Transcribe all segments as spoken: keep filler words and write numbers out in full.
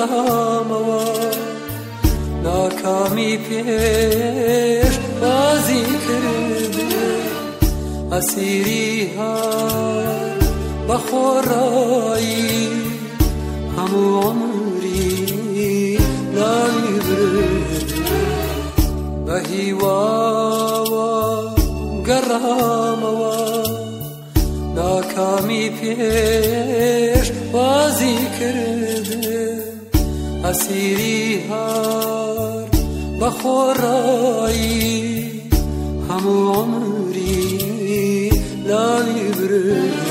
گەڕامەوە ناکامی پێش بازی کردێ ئەسیری هەر بە خۆڕایی هەموو عمری لاوی برد بە هیواوە گەڕامەوە ناکامی پێش بازی کردێ ئەسیری هەر بە خۆڕایی هەموو عمری لاوی برد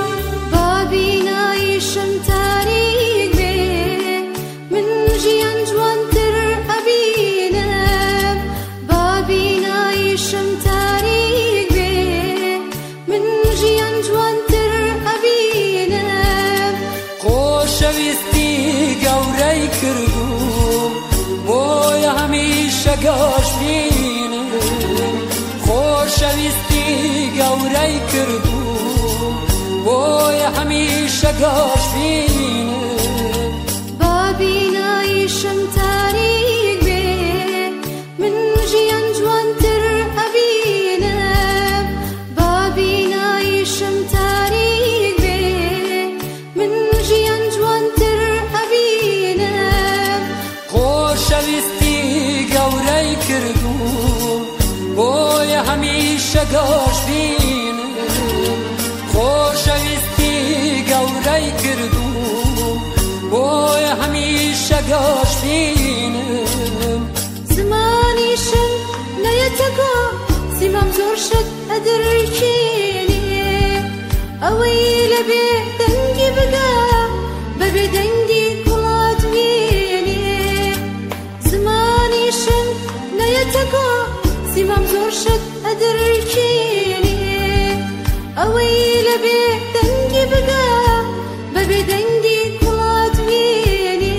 بابینایشم تاریک بێ من ژیان جوانتر ئەبینم بابینایشم تاریک بێ من ژیان جوانتر ئەبینم خۆشەویستی گەورەی کردوم بۆیە هەمیشە گەش بینم خۆشەویستی گەورەی کردوم بۆیە هەمیشە گەش بینم بابینایشم تاریک بێ من ژیان جوانتر ئەبینم بابینایشم تاریک بێ من ژیان جوانتر ئەبینم خۆشەویستی گەورەی کردوم بۆیە هەمیشە گەش بینم خۆشەویستی گەورەی کردوم بۆیە هەمیشە گەش بینم زمانیشم نەیەتەگۆ سیمام زۆر شت ئەدرکێنێ ئەوەی لەبێ دەنگی بگا بەبێ دەنگی کوڵات وێنێ زمانیشم نەیەتەگۆ سیمام زۆر شت ئەدرکێنێ ئەوەی لەبێ دەنگی بگا بەبێ دەنگی کوڵات وێنێ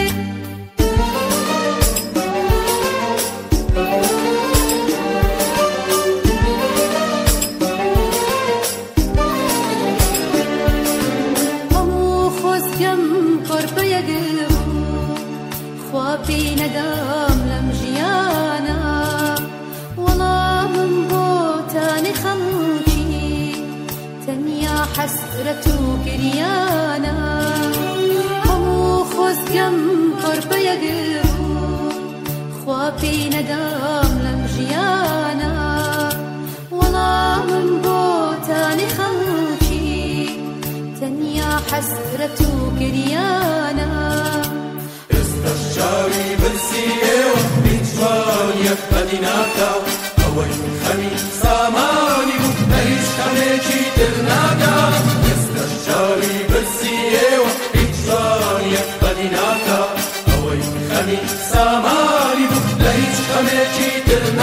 هەموو خۆزگەم قۆربەیەگم خوا پێی نەدام لەم ژیانە وەڵامم بۆ تانی خەڵکی تەنیا حەسرەت و گریانە هەموو خۆزگەم قۆربەیەگم خوا پێی نەدام لەم ژیانە وەڵامم بۆ تانی خەڵکی تەنیا حەسرەت و گریانە ئێستەش چاوی برسی ئێوە هیچ جوانیەک بەدی ناکا ئەوەی خەمی سامانی بوو لە هیچ خەمێکی تر ناگا ئێستەش چاوی برسی ئێوە هیچ جوانیەک بەدی ناکا ئەوەی خەمی سامانی بوو لە هیچ خەمێکی تر